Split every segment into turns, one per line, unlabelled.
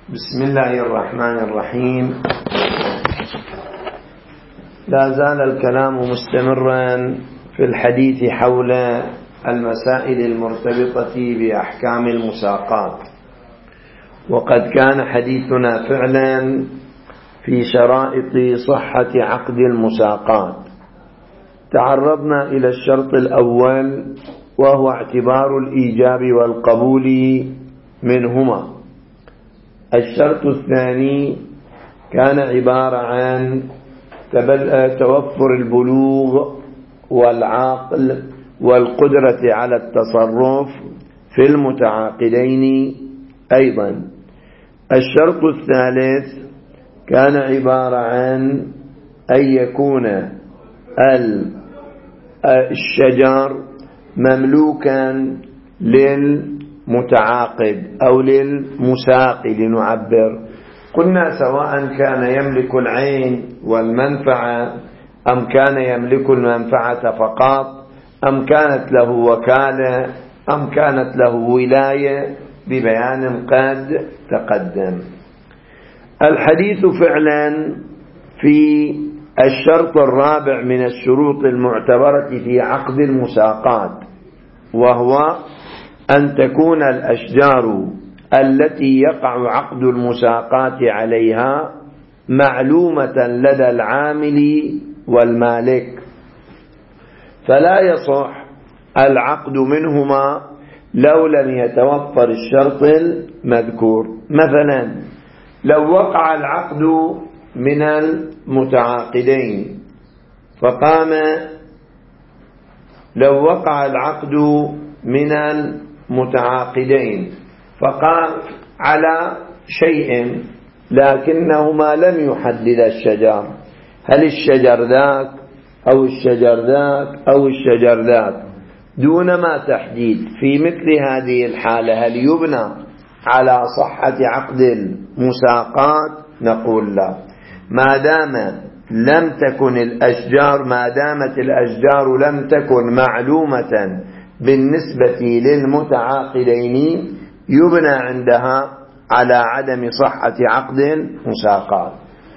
بسم الله الرحمن الرحيم. لا زال الكلام مستمرا في الحديث حول المسائل المرتبطة بأحكام المساقات، وقد كان حديثنا فعلا في شرائط صحة عقد المساقات. تعرضنا إلى الشرط الأول وهو اعتبار الإيجاب والقبول منهما. الشرط الثاني كان عبارة عن توفر البلوغ والعقل والقدرة على التصرف في المتعاقدين أيضا. الشرط الثالث كان عبارة عن أن يكون الشجر مملوكا للمتعاقد أو للمساق لنعبر. قلنا سواء كان يملك العين والمنفعة أم كان يملك المنفعة فقط، أم كانت له وكالة، أم كانت له ولاية، ببيان قد تقدم. الحديث فعلا في الشرط الرابع من الشروط المعتبرة في عقد المساقات، وهو أن تكون الأشجار التي يقع عقد المساقات عليها معلومة لدى العامل والمالك، فلا يصح العقد منهما لو لم يتوفر الشرط المذكور. مثلا لو وقع العقد من المتعاقدين فقام على شيء لكنهما لم يحدد الشجر، هل الشجر ذاك أو الشجر ذاك أو الشجر ذاك، دون ما تحديد. في مثل هذه الحالة هل يبنى على صحة عقد المساقات؟ نقول لا، ما دامت الأشجار لم تكن معلومة بالنسبة للمتعاقدين يبنى عندها على عدم صحة عقد المساقات.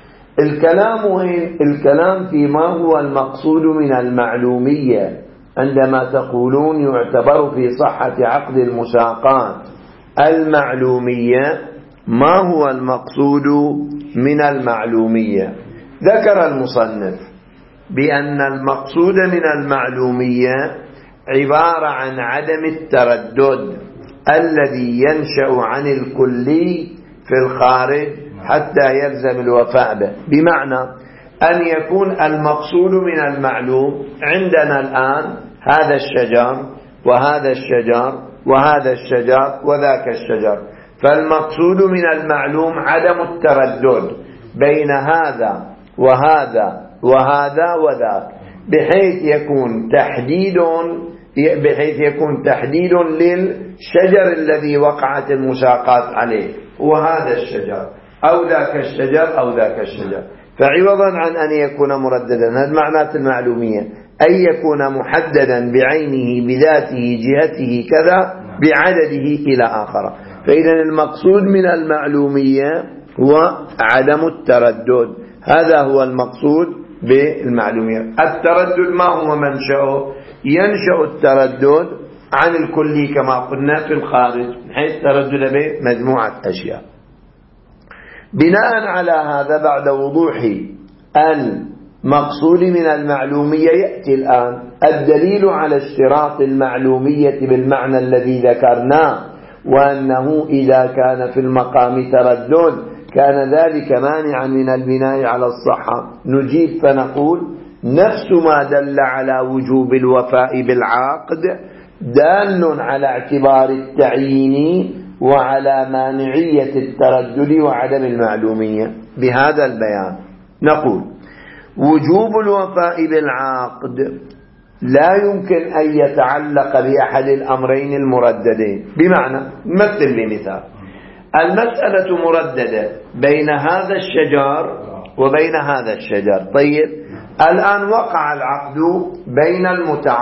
الكلام فيما هو المقصود من المعلومية. عندما تقولون يعتبر في صحة عقد المساقات المعلومية، ما هو المقصود من المعلومية؟ ذكر المصنف بأن المقصود من المعلومية عبارة عن عدم التردد الذي ينشأ عن الكلي في الخارج حتى يلزم الوفاء به. بمعنى أن يكون المقصود من المعلوم عندنا الآن هذا الشجر وهذا الشجر وهذا الشجر وذاك الشجر، فالمقصود من المعلوم عدم التردد بين هذا وهذا وهذا وذاك، بحيث يكون تحديد للشجر الذي وقعت المساقات عليه، وهذا الشجر أو ذاك الشجر أو ذاك الشجر. فعوضا عن أن يكون مرددا، هذا معنات المعلومية، أن يكون محددا بعينه بذاته جهته كذا بعدده إلى آخر. فإذا المقصود من المعلومية هو عدم التردد، هذا هو المقصود بالمعلومية. التردد ما هو منشأه؟ ينشأ التردد عن الكلي كما قلنا في الخارج، حيث تردد بمجموعة أشياء. بناء على هذا، بعد وضوح المقصود من المعلومية، يأتي الآن الدليل على اشتراط المعلومية بالمعنى الذي ذكرناه، وأنه إذا كان في المقام تردد كان ذلك مانعا من البناء على الصحة. نجيب فنقول نفس ما دل على وجوب الوفاء بالعقد دال على اعتبار التعيين وعلى مانعية التردد وعدم المعلومية. بهذا البيان نقول وجوب الوفاء بالعقد لا يمكن أن يتعلق بأحد الأمرين المرددين. بمعنى مثل بمثال، المسألة مرددة بين هذا الشجر وبين هذا الشجر. طيب، الآن وقع العقد بين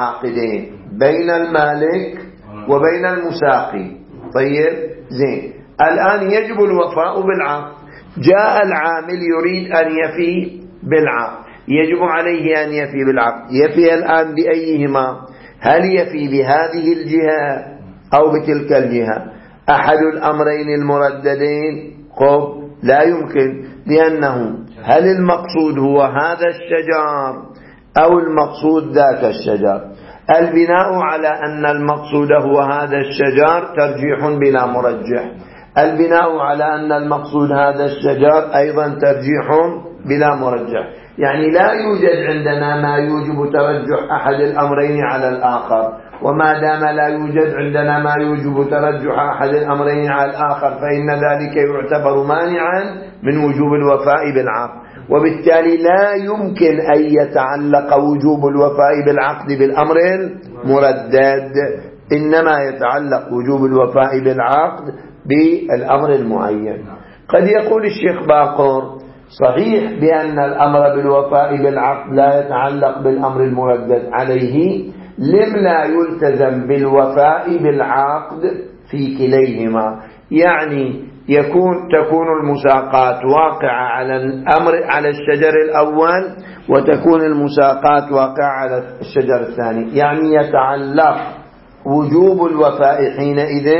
المتعاقدين، بين المالك وبين المساقي. طيب زين، الآن يجب الوفاء بالعقد. جاء العامل يريد أن يفي بالعقد، يجب عليه أن يفي بالعقد. يفي الآن بأيهما؟ هل يفي بهذه الجهة أو بتلك الجهة؟ أحد الأمرين المرددين لا يمكن، لأنه هل المقصود هو هذا الشجر أو المقصود ذاك الشجر؟ البناء على أن المقصود هو هذا الشجر ترجيح بلا مرجح، البناء على أن المقصود هذا الشجر أيضا ترجيح بلا مرجح. يعني لا يوجد عندنا ما يوجب ترجح أحد الأمرين على الآخر، وما دام لا يوجد عندنا ما يوجب ترجح أحد الأمرين على الآخر فإن ذلك يعتبر مانعا من وجوب الوفاء بالعقد، وبالتالي لا يمكن أن يتعلق وجوب الوفاء بالعقد بالأمر المردد، إنما يتعلق وجوب الوفاء بالعقد بالأمر المعين. قد يقول الشيخ باقر صحيح بأن الأمر بالوفاء بالعقد لا يتعلق بالأمر المردد عليه، لم لا يلتزم بالوفاء بالعقد في كليهما؟ يعني تكون المساقات واقعة على الشجر الأول، وتكون المساقات واقعة على الشجر الثاني، يعني يتعلق وجوب الوفاء حينئذ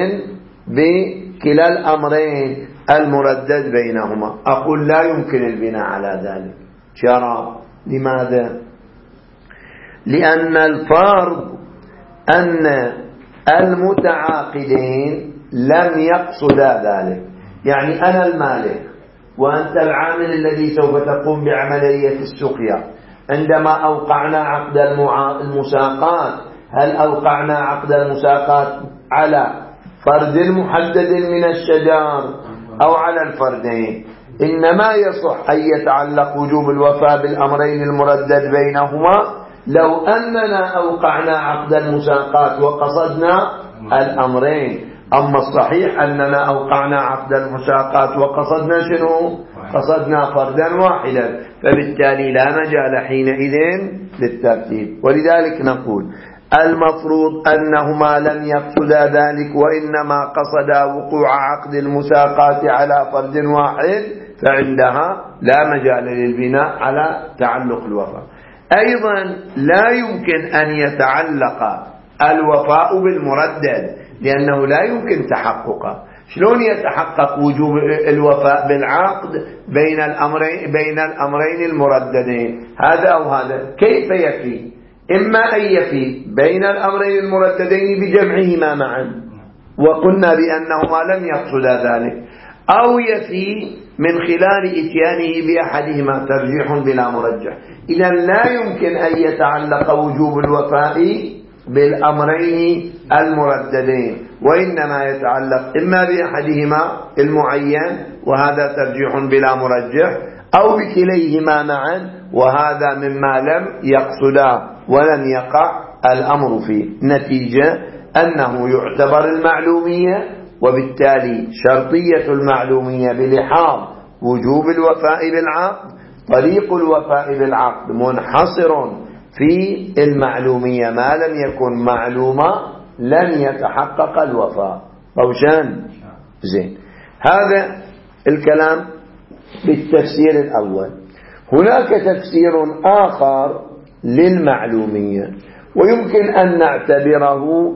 بكلا الأمرين المردد بينهما. أقول لا يمكن البناء على ذلك. شرع. لماذا؟ لأن الفرض أن المتعاقدين لم يقصدا ذلك. يعني أنا المالك وأنت العامل الذي سوف تقوم بعملية السقيا، عندما أوقعنا عقد المساقات هل أوقعنا عقد المساقات على فرد محدد من الشجر أو على الفردين؟ إنما يصح أن يتعلق وجوب الوفاء بالأمرين المردد بينهما لو أننا أوقعنا عقد المساقات وقصدنا الأمرين. أما الصحيح أننا أوقعنا عقد المساقات وقصدنا شنو؟ قصدنا فردا واحدا، فبالتالي لا مجال حينئذ للترتيب. ولذلك نقول المفروض أنهما لم يقصدا ذلك، وإنما قصدا وقوع عقد المساقات على فرد واحد، فعندها لا مجال للبناء على تعلق الوفاء. أيضا لا يمكن أن يتعلق الوفاء بالمردد، لأنه لا يمكن تحققه. شلون يتحقق وجوب الوفاء بالعقد بين الأمرين المرددين هذا أو هذا؟ كيف يفي؟ إما أن يفي بين الأمرين المرددين بجمعهما معا، وقلنا بأنهما لم يقصدا ذلك، أو يفي من خلال إتيانه بأحدهما ترجيح بلا مرجح. إذا لا يمكن أن يتعلق وجوب الوفاء بالأمرين المرددين، وإنما يتعلق إما بأحدهما المعين وهذا ترجيح بلا مرجح، أو بكليهما معا وهذا مما لم يقصدا ولم يقع الأمر فيه. نتيجة أنه يعتبر المعلومية، وبالتالي شرطية المعلومية بلحاظ وجوب الوفاء بالعقد. طريق الوفاء بالعقد منحصر في المعلومية، ما لم يكن معلومة لن يتحقق الوفاء. روشان؟ زين. هذا الكلام بالتفسير الأول. هناك تفسير آخر للمعلومية، ويمكن أن نعتبره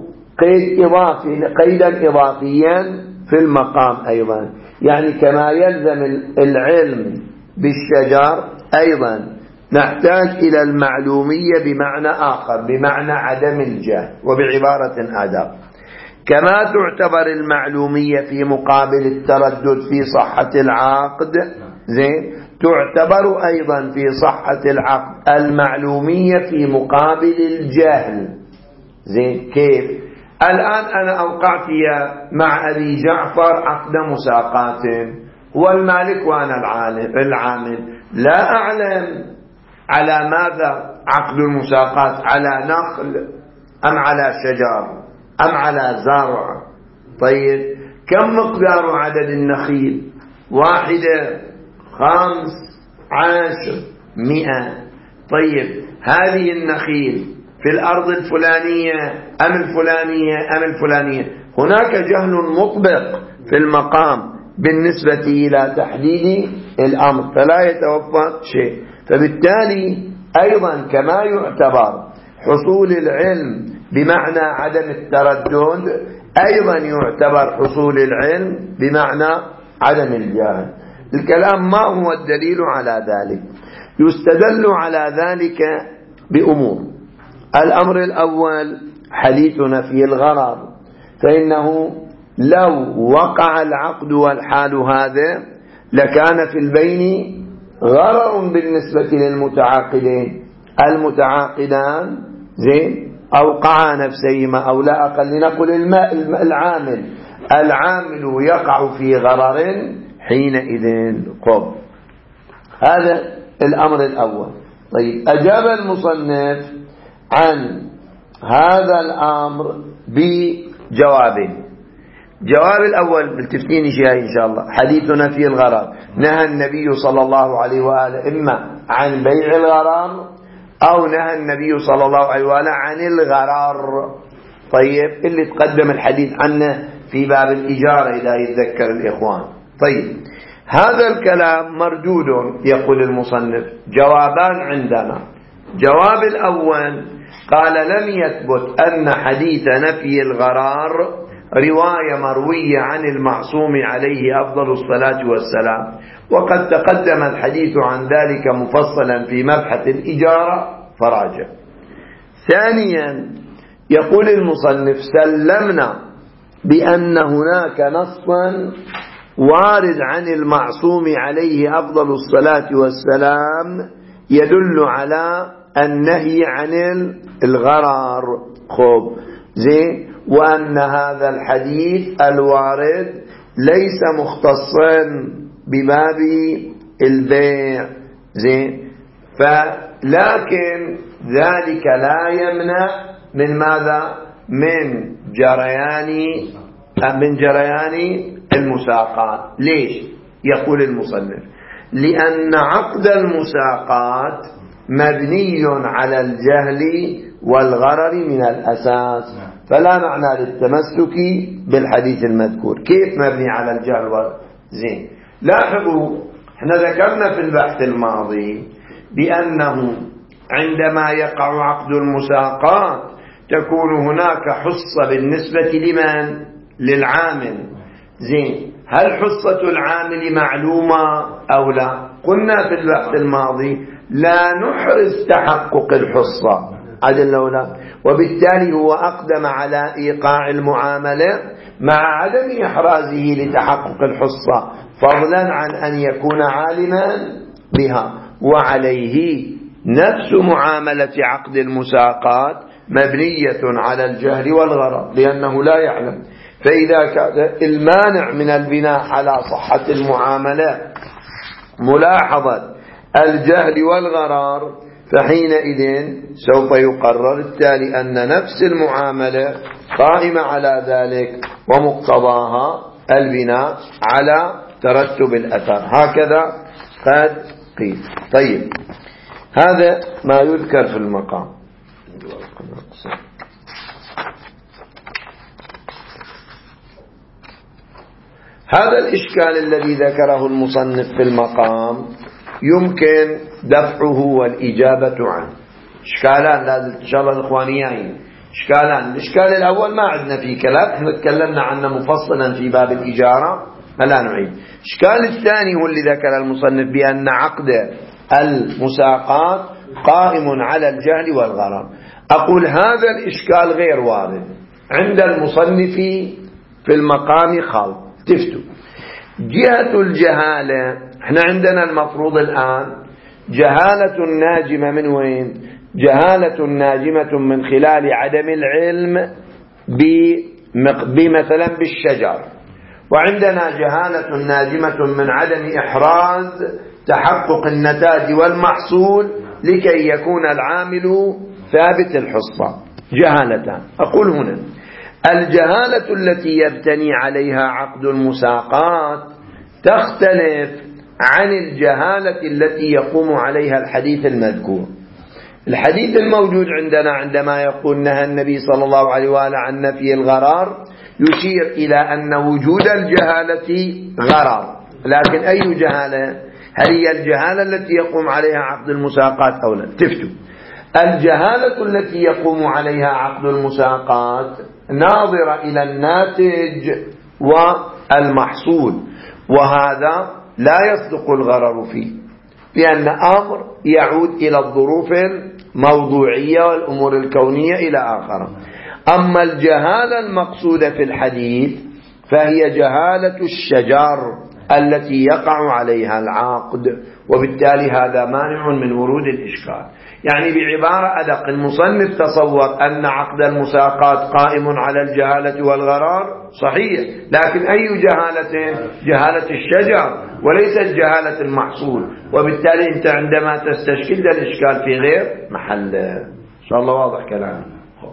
قيدا إضافيا في المقام أيضا. يعني كما يلزم العلم بالشجر أيضا نحتاج إلى المعلومية بمعنى آخر، بمعنى عدم الجهل، وبعبارة أدق. كما تعتبر المعلومية في مقابل التردد في صحة العقد، زين، تعتبر أيضا في صحة العقد المعلومية في مقابل الجهل. زين. كيف؟ الآن أنا أوقعت مع أبي جعفر عقد مساقات، هو المالك وأنا العامل، لا أعلم على ماذا عقد المساقات، على نخل أم على شجر أم على زرع. طيب كم مقدار عدد النخيل؟ 1 5 10 100. طيب هذه النخيل في الأرض الفلانية أم الفلانية أم الفلانية؟ هناك جهل مطبق في المقام بالنسبة إلى تحديد الأمر، فلا يتوفر شيء. فبالتالي أيضا كما يعتبر حصول العلم بمعنى عدم التردد، أيضا يعتبر حصول العلم بمعنى عدم الجهل. الكلام ما هو الدليل على ذلك؟ يستدل على ذلك بأمور. الأمر الأول حديث نفي الغرر، فإنه لو وقع العقد والحال هذا لكان في البين غرر بالنسبة للمتعاقدين. المتعاقدان زين أوقعا نفسيهما، أو لا أقل لنقل العامل يقع في غرر حينئذ. قم هذا الأمر الأول. طيب، أجاب المصنف عن هذا الأمر بجواب. جواب الأول بالتفتين شيء إن شاء الله. حديثنا في الغرر، نهى النبي صلى الله عليه وآله إما عن بيع الغرر أو نهى النبي صلى الله عليه وآله عن الغرر. طيب، اللي تقدم الحديث عنه في باب الإجارة إذا يتذكر الإخوان. طيب، هذا الكلام مردود. يقول المصنف جوابان عندنا. جواب الأول قال لم يثبت أن حديث نفي الغرار رواية مروية عن المعصوم عليه أفضل الصلاة والسلام، وقد تقدم الحديث عن ذلك مفصلا في مبحث الإجارة فراجع. ثانيا يقول المصنف سلمنا بأن هناك نصا وارد عن المعصوم عليه أفضل الصلاة والسلام يدل على النهي عن الغرار. خب زين، وأن هذا الحديث الوارد ليس مختصا بباب البيع. زين، لكن ذلك لا يمنع من ماذا؟ من جريان المساقات. ليش؟ يقول المصنف لأن عقد المساقات مبني على الجهل والغرر من الأساس، فلا معنى للتمسك بالحديث المذكور. كيف مبني على الجهل والغرر؟ زين، لاحظوا احنا ذكرنا في البحث الماضي بأنه عندما يقع عقد المساقات تكون هناك حصة بالنسبة لمن؟ للعامل. زين، هل حصة العامل معلومة أو لا؟ قلنا في البحث الماضي لا نحرز تحقق الحصة عدل لو لا، وبالتالي هو أقدم على إيقاع المعاملة مع عدم إحرازه لتحقق الحصة، فضلا عن أن يكون عالما بها. وعليه نفس معاملة عقد المساقات مبنية على الجهل والغرر لأنه لا يعلم. فإذا كان المانع من البناء على صحة المعاملة ملاحظة الجهل والغرار، فحينئذ سوف يقرر التالي أن نفس المعاملة قائمة على ذلك ومقتضاها البناء على ترتب الأثر. هكذا قد قيل. طيب، هذا ما يذكر في المقام. هذا الإشكال الذي ذكره المصنف في المقام يمكن دفعه والإجابة عنه. إشكالان لازم إن شاء الله الإخوانيين. إشكالان، الإشكال الأول ما عندنا فيه كلام، احنا تكلمنا عنه مفصلا في باب الإجارة، لا نعيد. الإشكال الثاني هو اللي ذكر المصنف بأن عقد المساقات قائم على الجهل والغرر. أقول هذا الإشكال غير وارد عند المصنف في المقام خلط. تفتوا جهة الجهالة، احنا عندنا المفروض الآن جهالة ناجمة من وين؟ جهالة ناجمة من خلال عدم العلم بمثلا بالشجر، وعندنا جهالة ناجمة من عدم إحراز تحقق النتاج والمحصول لكي يكون العامل ثابت الحصة. جهالتان. أقول هنا الجهالة التي يبتني عليها عقد المساقات تختلف عن الجهالة التي يقوم عليها الحديث المذكور. الحديث الموجود عندنا عندما يقول نهى النبي صلى الله عليه وآله عن نفي الغرار يشير إلى أن وجود الجهالة غرر. لكن أي جهالة؟ هل هي الجهالة التي يقوم عليها عقد المساقات أو لا؟ تفتوا. الجهالة التي يقوم عليها عقد المساقات ناظرة إلى الناتج والمحصول، وهذا لا يصدق الغرر فيه، لأن أمر يعود إلى الظروف الموضوعية والأمور الكونية إلى آخره. أما الجهالة المقصودة في الحديث فهي جهالة الشجر التي يقع عليها العقد، وبالتالي هذا مانع من ورود الإشكال. يعني بعبارة أدق، المصنف تصور أن عقد المساقات قائم على الجهالة والغرار، صحيح، لكن أي جهالة؟ جهالة الشجر وليست جهالة المحصول، وبالتالي أنت عندما تستشكل الإشكال في غير محله. إن شاء الله واضح كلامي.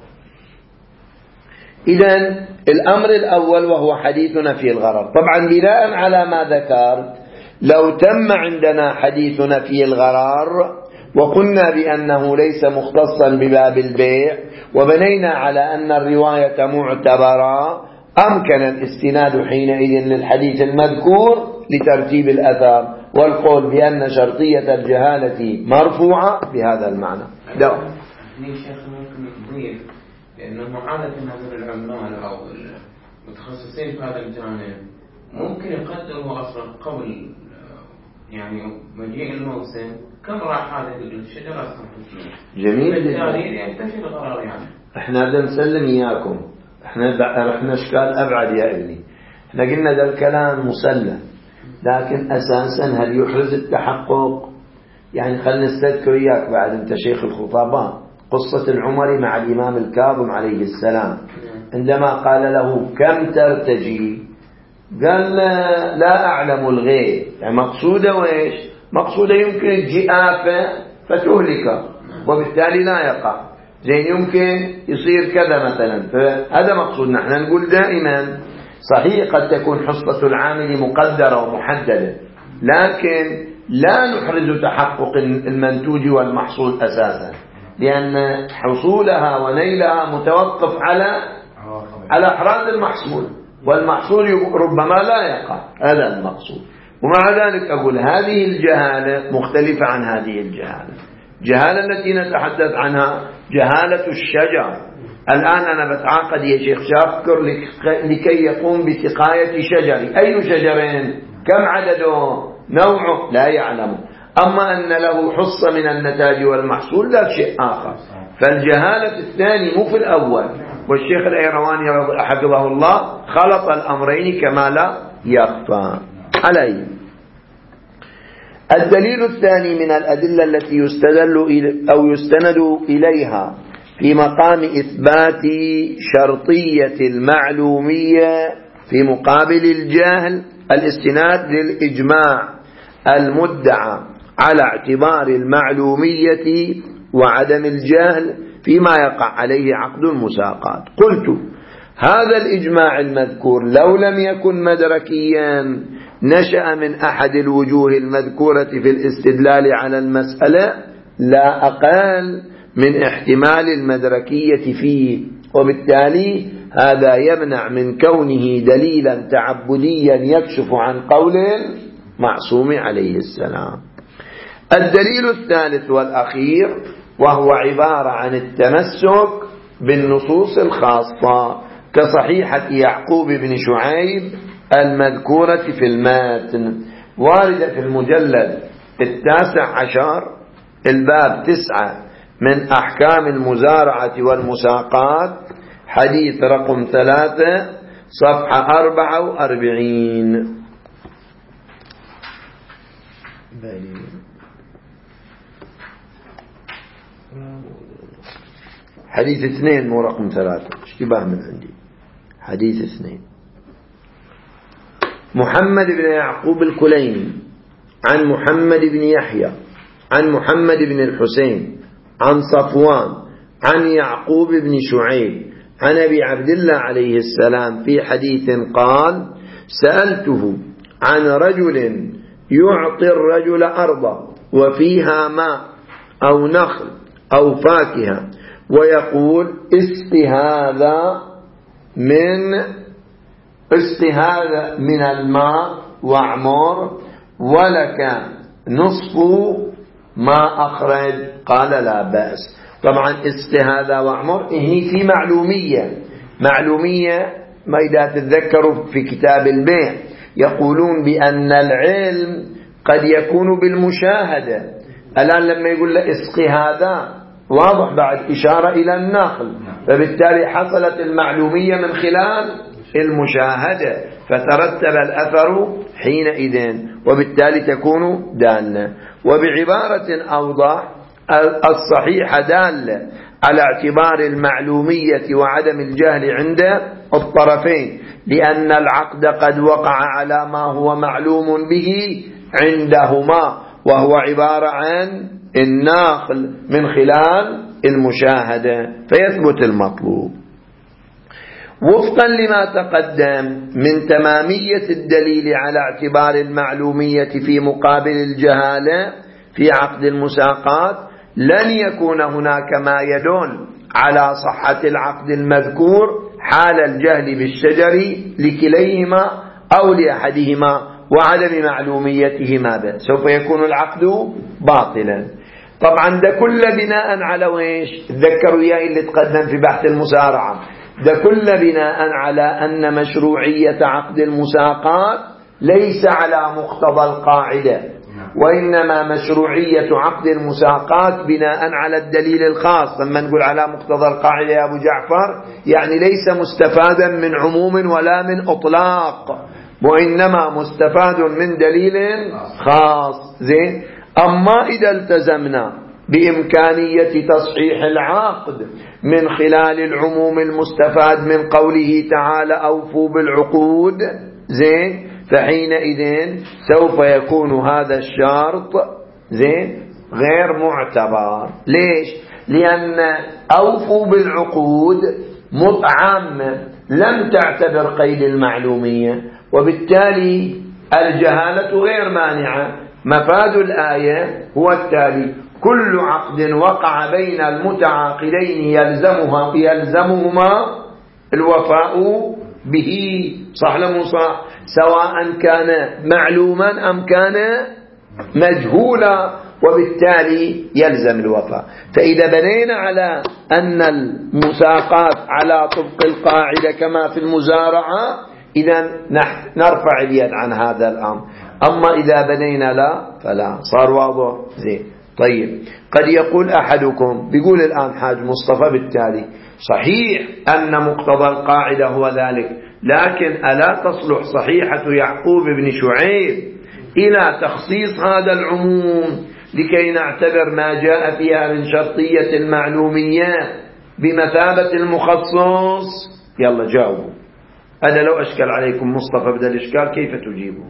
إذن الأمر الأول وهو حديثنا في الغرر. طبعا بناء على ما ذكرت، لو تم عندنا حديثنا في الغرر وقلنا بأنه ليس مختصا بباب البيع، وبنينا على أن الرواية معتبرة، أمكن الاستناد حينئذ للحديث المذكور لترتيب الأثار والقول بأن شرطية الجهالة مرفوعة بهذا المعنى.
شيخ ممكن نضيف لأنه عادة هذول العمال أو المتخصصين في هذا الجانب ممكن يقدروا أصلا قبل يعني مجيء الموسم كم راح هذه الشجرة أصلا.
جميل
جدا. ينتفي الغرار يعني.
احنا بدنا نسلم إياكم، احنا اشكال أبعد يا ابني. احنا قلنا ذا الكلام مسلم، لكن أساسا هل يحرز التحقق؟ يعني خلنا نستذكر إياك بعد، أنت شيخ الخطابان، قصة العمري مع الإمام الكاظم عليه السلام عندما قال له كم ترتجي؟ قال لا أعلم الغيب. يعني مقصوده وإيش؟ مقصوده يمكن تجي آفة فتهلك وبالتالي لا يقع، زين يمكن يصير كذا مثلا، فهذا مقصود. نحن نقول دائما صحيح قد تكون حصة العامل مقدرة ومحددة، لكن لا نحرز تحقق المنتوج والمحصول أساسا، لأن حصولها ونيلها متوقف على إحراز المحصول، والمحصول ربما لا يقع. هذا المقصود. ومع ذلك أقول هذه الجهالة مختلفة عن هذه الجهالة. الجهالة التي نتحدث عنها جهالة الشجر. الآن أنا بتعاقد يا شيخ شاكر لكي يقوم بسقاية شجري. أي شجرين؟ كم عدده؟ نوعه؟ لا يعلم. أما أن له حصة من النتاج والمحصول ذا شيء آخر. فالجهالة الثاني مو في الأول. والشيخ الأيرواني حفظه الله خلط الأمرين كما لا يخفى عليه. الدليل الثاني من الأدلة التي يستند إليها في مقام إثبات شرطية المعلومية في مقابل الجهل الاستناد للإجماع المدعى على اعتبار المعلومية وعدم الجهل فيما يقع عليه عقد المساقات. قلت هذا الإجماع المذكور لو لم يكن مدركيا نشأ من أحد الوجوه المذكورة في الاستدلال على المسألة لا أقل من احتمال المدركية فيه، وبالتالي هذا يمنع من كونه دليلا تعبديا يكشف عن قول المعصوم عليه السلام. الدليل الثالث والأخير وهو عبارة عن التمسك بالنصوص الخاصة كصحيحة يعقوب بن شعيب المذكورة في الماتن، واردة في المجلد 19 الباب 9 من أحكام المزارعة والمساقات، حديث رقم 3 صفحة 44. حديث 2 مو رقم 3، اشتباه من عندي. حديث 2 محمد بن يعقوب الكليني عن محمد بن يحيى عن محمد بن الحسين عن صفوان عن يعقوب بن شعيب عن أبي عبد الله عليه السلام في حديث قال: سألته عن رجل يعطي الرجل أرضا وفيها ماء أو نخل أو فاكهة ويقول: اسق هذا من اسق هذا من الماء واعمر ولك نصف ما أخرج، قال لا بأس. طبعا اسق هذا واعمر هي في معلومية ما إذا تتذكروا في كتاب البيع يقولون بأن العلم قد يكون بالمشاهدة. الآن لما يقول له اسق هذا واضح بعد إشارة إلى النقل، فبالتالي حصلت المعلومية من خلال المشاهدة، فترتب الأثر حينئذ، وبالتالي تكون دالة. وبعبارة أوضح الصحيحة دالة على اعتبار المعلومية وعدم الجهل عند الطرفين، لأن العقد قد وقع على ما هو معلوم به عندهما، وهو عبارة عن الناقل من خلال المشاهدة، فيثبت المطلوب. وفقا لما تقدم من تمامية الدليل على اعتبار المعلومية في مقابل الجهالة في عقد المساقات، لن يكون هناك ما يدل على صحة العقد المذكور حال الجهل بالشجر لكليهما أو لأحدهما وعدم معلوميتهما به، سوف يكون العقد باطلا. طبعا ده كل بناء على ويش؟ تذكروا يا اللي تقدم في بحث المسارعة، ده كل بناء على أن مشروعية عقد المساقات ليس على مقتضى القاعدة، وإنما مشروعية عقد المساقات بناء على الدليل الخاص. لما نقول على مقتضى القاعدة يا أبو جعفر يعني ليس مستفادا من عموم ولا من إطلاق، وإنما مستفاد من دليل خاص. زين. أما إذا التزمنا بإمكانية تصحيح العقد من خلال العموم المستفاد من قوله تعالى أوفوا بالعقود، زين، فحينئذ سوف يكون هذا الشرط زين غير معتبر. ليش؟ لأن أوفوا بالعقود مطعم لم تعتبر قيد المعلومية، وبالتالي الجهالة غير مانعة. مفاد الآية هو التالي: كل عقد وقع بين المتعاقدين يلزمهما الوفاء به، صح لم صح، سواء كان معلوما أم كان مجهولا، وبالتالي يلزم الوفاء. فإذا بنينا على أن المساقات على طبق القاعدة كما في المزارعة، إذا نرفع اليد عن هذا الأمر. أما إذا بنينا لا فلا. صار واضح؟ زين. طيب، قد يقول أحدكم، بيقول الآن حاج مصطفى بالتالي صحيح أن مقتضى القاعدة هو ذلك، لكن ألا تصلح صحيحة يعقوب بن شعيب إلى تخصيص هذا العموم لكي نعتبر ما جاء فيها من شرطية المعلومية بمثابة المخصص؟ يلا جاوبوا. أنا لو أشكل عليكم مصطفى بدل الإشكال كيف تجيبوا؟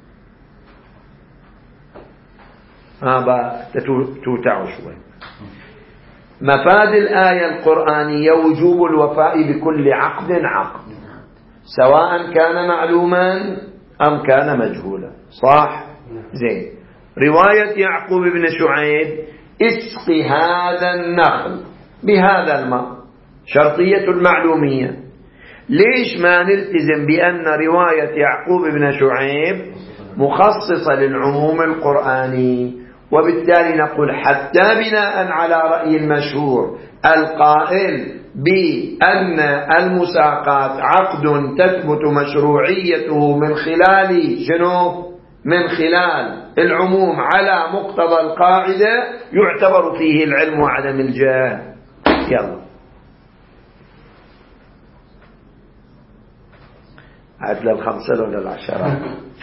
توتعوا شوي. مفاد الآية القرآنية وجوب الوفاء بكل عقد سواء كان معلوما أم كان مجهولا، صح؟ زين. رواية يعقوب بن شعيب اسق هذا النخل بهذا الماء، شرطية المعلومية. ليش ما نلتزم بأن رواية يعقوب بن شعيب مخصصة للعموم القرآني؟ وبالتالي نقول حتى بناء على رأي المشهور القائل بأن المساقات عقد تثبت مشروعيته من خلال شنو؟ من خلال العموم على مقتضى القاعدة، يعتبر فيه العلم وعدم الجهل. يلا عدل الخمسة ولا العشرة؟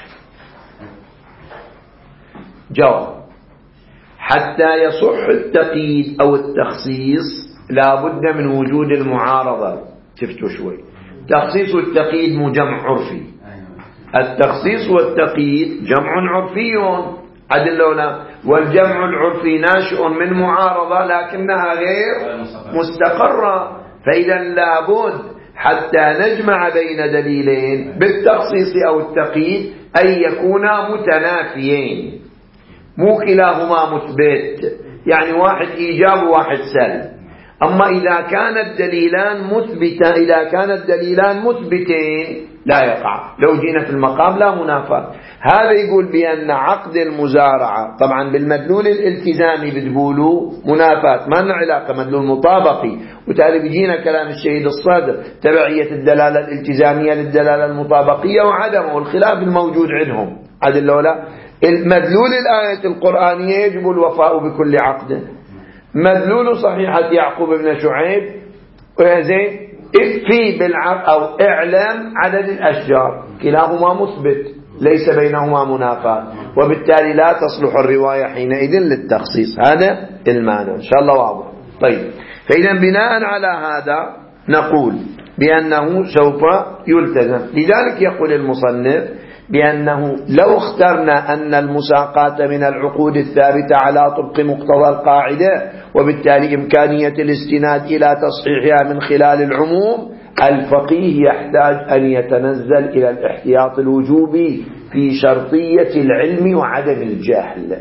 جواب: حتى يصح التقييد أو التخصيص لا بد من وجود المعارضة. شفتوا شوي، تخصيص والتقييد مو جمع عرفي، التخصيص والتقييد جمع عرفي عدلونا، والجمع العرفي ناشئ من معارضة لكنها غير مستقرة. فإذا لابد حتى نجمع بين دليلين بالتخصيص أو التقييد أن يكونا متنافيين، مو كلاهما مثبت، يعني واحد إيجاب وواحد سلب. أما إذا كان الدليلان مثبتين لا يقع. لو جينا في المقام لا منافاة. هذا يقول بأن عقد المزارعة طبعا بالمدلول الالتزامي بتقولوا منافاة، ما لنا علاقة، مدلول مطابقي، وتالي بيجينا كلام الشهيد الصدر تبعية الدلالة الالتزامية للدلالة المطابقية وعدمه، والخلاف الموجود عندهم عدل ولا. المدلول الآية القرآنية يجب الوفاء بكل عقد. مدلول صحيحة يعقوب بن شعيب زين اكفي بالعقد أو اعلم عدد الأشجار، كلاهما مثبت ليس بينهما منافاة، وبالتالي لا تصلح الرواية حينئذ للتخصيص. هذا المعنى إن شاء الله واضح. طيب، فإذا بناء على هذا نقول بأنه سوف يلتزم. لذلك يقول المصنف بأنه لو اخترنا أن المساقات من العقود الثابتة على طبق مقتضى القاعدة، وبالتالي إمكانية الاستناد إلى تصحيحها من خلال العموم، الفقيه يحتاج أن يتنزل إلى الاحتياط الوجوبي في شرطية العلم وعدم الجهل.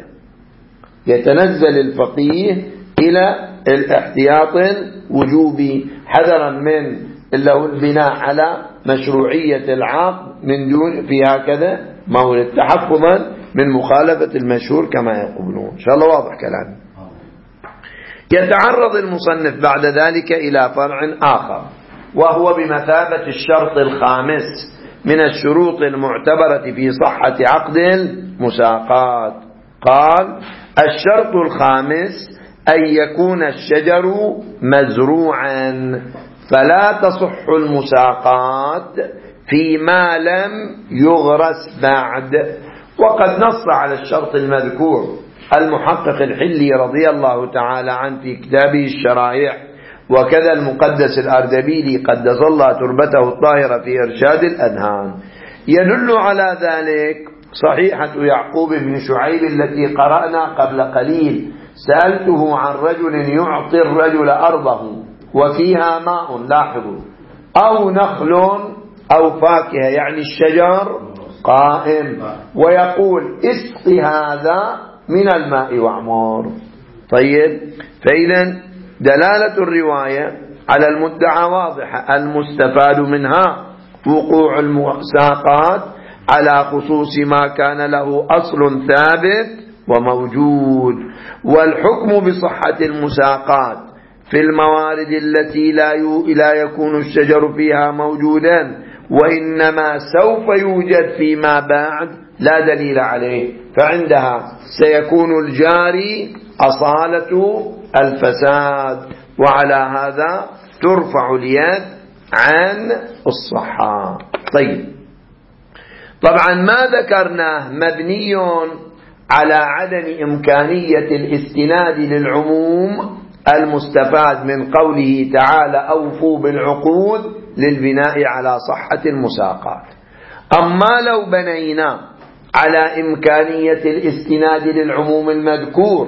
يتنزل الفقيه إلى الاحتياط الوجوبي حذرا من البناء على مشروعية العقد من دون في هكذا مورد، تحفظا من مخالفة المشهور كما يقولون. إن شاء الله واضح كلامي. يتعرض المصنف بعد ذلك إلى فرع آخر، وهو بمثابة الشرط الخامس من الشروط المعتبرة في صحة عقد المساقات. قال: الشرط الخامس أن يكون الشجر مزروعا، فلا تصح المساقات فيما لم يغرس بعد. وقد نص على الشرط المذكور المحقق الحلي رضي الله تعالى عنه في كتابه الشرائع، وكذا المقدس الأردبيلي قدس الله تربته الطاهرة في إرشاد الأذهان. يدل على ذلك صحيحة يعقوب بن شعيب التي قرأنا قبل قليل: سألته عن رجل يعطي الرجل أرضه وفيها ماء، لاحظوا، أو نخل أو فاكهة، يعني الشجر قائم، ويقول: اسق هذا من الماء واعمر. طيب، فإذا دلالة الرواية على المدعى واضحة، المستفاد منها وقوع المساقات على خصوص ما كان له أصل ثابت وموجود، والحكم بصحة المساقات في الموارد التي لا يكون الشجر فيها موجودا، وإنما سوف يوجد فيما بعد لا دليل عليه، فعندها سيكون الجاري أصالة الفساد، وعلى هذا ترفع اليد عن الصحة. طيب، طبعا ما ذكرناه مبني على عدم إمكانية الاستناد للعموم المستفاد من قوله تعالى: أوفوا بالعقود، للبناء على صحة المساقات. أما لو بنينا على إمكانية الاستناد للعموم المذكور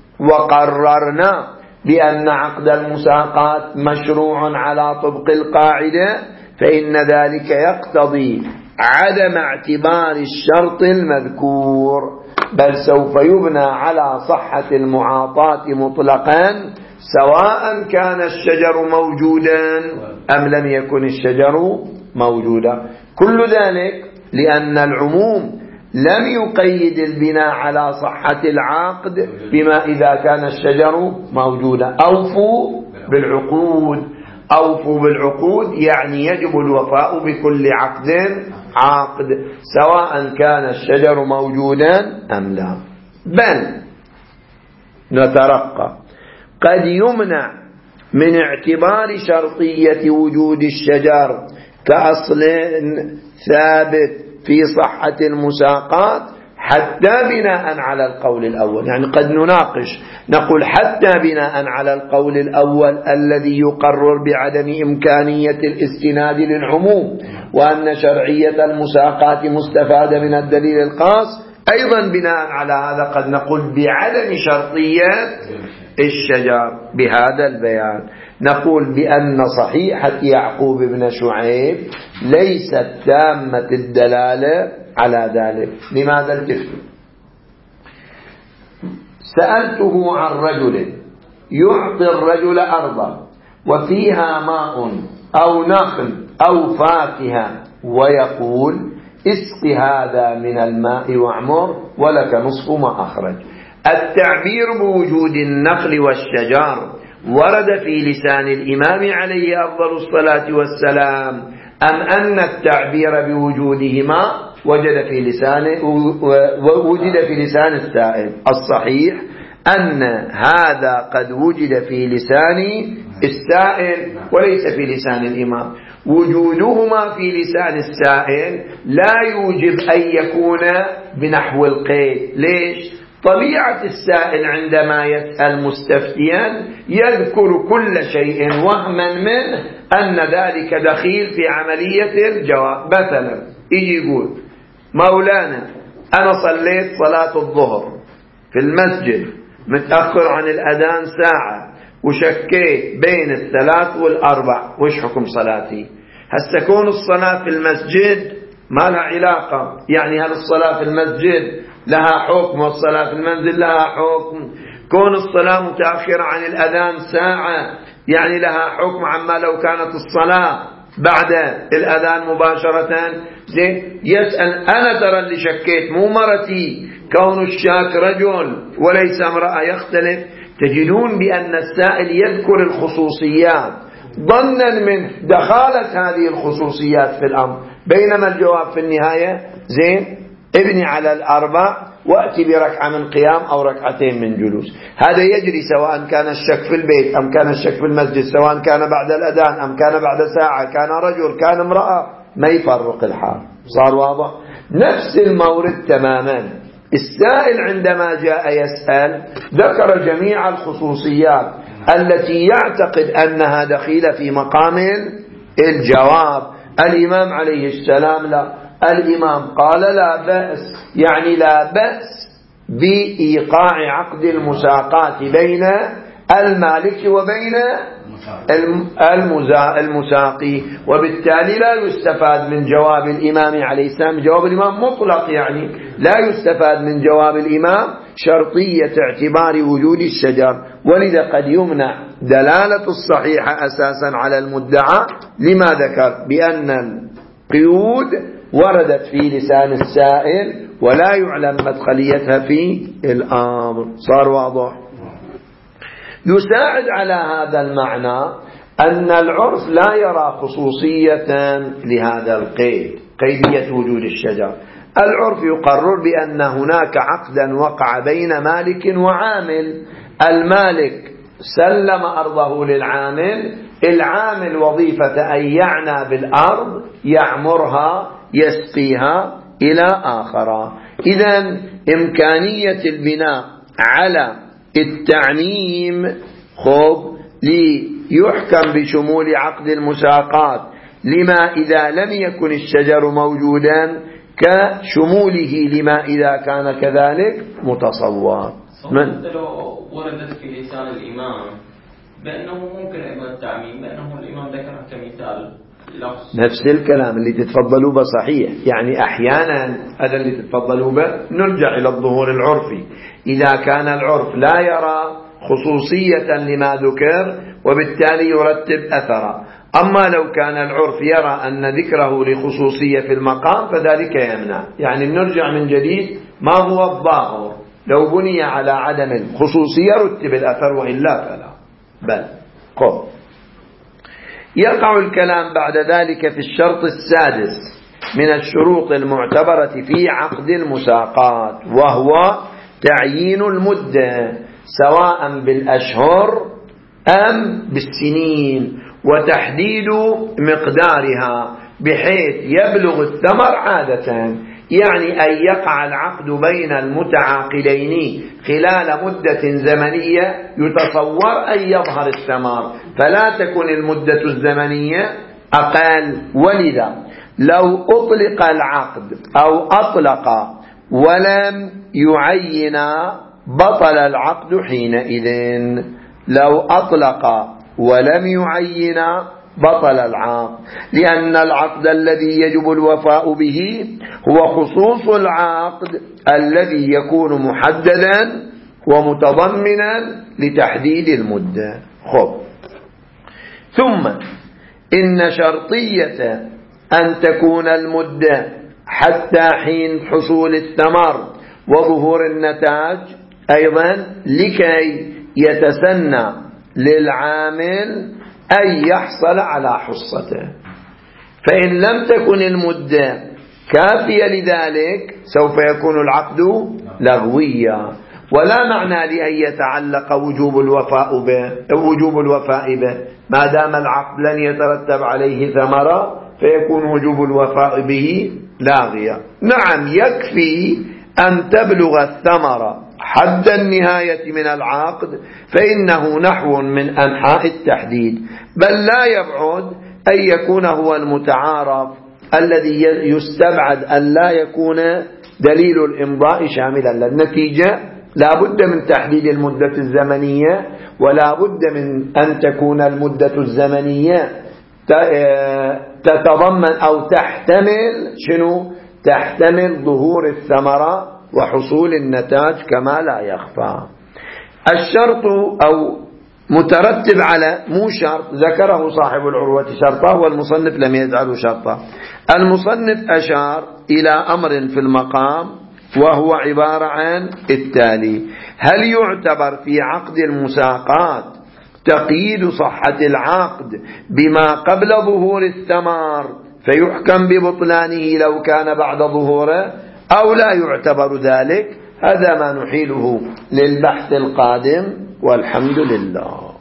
وقررنا بأن عقد المساقات مشروع على طبق القاعدة، فإن ذلك يقتضي عدم اعتبار الشرط المذكور، بل سوف يبنى على صحة المعاطاة مطلقا، سواء كان الشجر موجودا أم لم يكن الشجر موجودا. كل ذلك لأن العموم لم يقيد البناء على صحة العقد بما إذا كان الشجر موجودا. أوفوا بالعقود، أوفوا بالعقود يعني يجب الوفاء بكل عقد سواء كان الشجر موجودا أم لا. بل نترقى، قد يمنع من اعتبار شرطية وجود الشجر كأصل ثابت في صحة المساقات حتى بناء على القول الأول. يعني قد نناقش نقول حتى بناء على القول الأول الذي يقرر بعدم إمكانية الاستناد للعموم، وأن شرعية المساقات مستفادة من الدليل الخاص، أيضا بناء على هذا قد نقول بعدم شرطية الشجر. بهذا البيان نقول بأن صحيحة يعقوب بن شعيب ليست تامة الدلالة على ذلك. لماذا التفتوا؟ سألته عن رجل يعطي الرجل أرضا وفيها ماء أو نخل أو فاكهة، ويقول اسق هذا من الماء واعمر ولك نصف ما أخرج. التعبير بوجود النخل والشجار ورد في لسان الإمام عليه أفضل الصلاة والسلام، أم أن التعبير بوجودهما وجد في لسان السائل؟ الصحيح أن هذا قد وجد في لسان السائل وليس في لسان الإمام. وجودهما في لسان السائل لا يوجب أن يكون بنحو القيد. ليش؟ طبيعة السائل عندما يسأل مستفتيا يذكر كل شيء وهما منه أن ذلك دخيل في عملية الجواب. مثلا يجي يقول مولانا أنا صليت صلاة الظهر في المسجد متأخر عن الأذان ساعة وشكيت بين 3 و4، وش حكم صلاتي؟ هسه كون الصلاة في المسجد ما لها علاقة، يعني هل الصلاة في المسجد لها حكم والصلاة في المنزل لها حكم؟ كون الصلاة متأخرة عن الأذان ساعة يعني لها حكم عما لو كانت الصلاة بعد الأذان مباشرة. زين، يسأل أنا ترى اللي شكيت مو مرتي، كون الشاك رجل وليس امرأة يختلف. تجدون بأن السائل يذكر الخصوصيات ظنا منه دخالة هذه الخصوصيات في الأمر، بينما الجواب في النهاية زين ابني على 4 وأتي بركعة من قيام أو ركعتين من جلوس. هذا يجري سواء كان الشك في البيت أم كان الشك في المسجد، سواء كان بعد الأذان أم كان بعد ساعة، كان رجل كان امرأة، ما يفرق الحال. صار واضح؟ نفس المورد تماما. السائل عندما جاء يسأل ذكر جميع الخصوصيات التي يعتقد أنها دخيلة في مقام الجواب. الإمام عليه السلام لا، الإمام قال لا بأس، يعني لا بأس بإيقاع عقد المساقات بين المالك وبين المساقي، وبالتالي لا يستفاد من جواب الإمام عليه السلام. جواب الإمام مطلق، يعني لا يستفاد من جواب الإمام شرطية اعتبار وجود الشجر، ولذا قد يمنع دلالة الصحيحة أساسا على المدعى لما ذكر بأن القيود وردت في لسان السائل ولا يعلم مدخليتها في الأمر. صار واضح؟ يساعد على هذا المعنى أن العرف لا يرى خصوصية لهذا القيد، قيدية وجود الشجر. العرف يقرر بأن هناك عقدا وقع بين مالك وعامل، المالك سلم أرضه للعامل، العامل وظيفة أن يعنى بالأرض، يعمرها، يسقيها إلى آخر. إذن إمكانية البناء على التعميم ليحكم بشمول عقد المساقات لما إذا لم يكن الشجر موجودا كشموله لما إذا كان كذلك متصور.
لو وردت في لسان الإمام بأنه ممكن أيضا التعميم، بأنه الإمام ذكرها كمثال لفظ.
نفس الكلام اللي تتفضلوا به صحيح، يعني أحيانا هذا اللي تتفضلوا به نرجع إلى الظهور العرفي. إذا كان العرف لا يرى خصوصية لما ذكر وبالتالي يرتب أثره، أما لو كان العرف يرى أن ذكره لخصوصية في المقام فذلك يمنع. يعني نرجع من جديد ما هو الظاهر، لو بني على عدم الخصوصية رتب الأثر وإلا فلا. بل يقع الكلام بعد ذلك في الشرط السادس من الشروط المعتبرة في عقد المساقات، وهو تعيين المدة سواء بالأشهر أم بالسنين، وتحديد مقدارها بحيث يبلغ الثمر عادة، يعني أن يقع العقد بين المتعاقدين خلال مدة زمنية يتصور أن يظهر الثمر، فلا تكن المدة الزمنية أقل. ولذا لو أطلق العقد أو أطلق ولم يعين بطل العقد حينئذ. لو أطلق ولم يعين بطل العقد، لأن العقد الذي يجب الوفاء به هو خصوص العقد الذي يكون محددا ومتضمنا لتحديد المدة. ثم إن شرطية أن تكون المدة حتى حين حصول الثمر وظهور النتاج أيضا لكي يتسنى للعامل أن يحصل على حصته. فإن لم تكن المدة كافية لذلك سوف يكون العقد لغويا، ولا معنى لأن يتعلق وجوب الوفاء به ما دام العقد لن يترتب عليه ثمرة، فيكون وجوب الوفاء به لاغيا. نعم، يكفي أن تبلغ الثمرة حد النهاية من العقد فإنه نحو من أنحاء التحديد، بل لا يبعد أن يكون هو المتعارف الذي يستبعد أن لا يكون دليل الإمضاء شاملا للنتيجة. لا بد من تحديد المدة الزمنية، ولا بد من أن تكون المدة الزمنية تتضمن أو تحتمل تحتمل ظهور الثمرة وحصول النتاج كما لا يخفى. الشرط أو مترتب على مو شرط ذكره صاحب العروة شرطه والمصنف لم يجعله شرطه. المصنف أشار إلى أمر في المقام وهو عبارة عن التالي: هل يعتبر في عقد المساقات تقييد صحة العقد بما قبل ظهور الثمر فيحكم ببطلانه لو كان بعد ظهوره، أو لا يعتبر ذلك؟ هذا ما نحيله للبحث القادم، والحمد لله.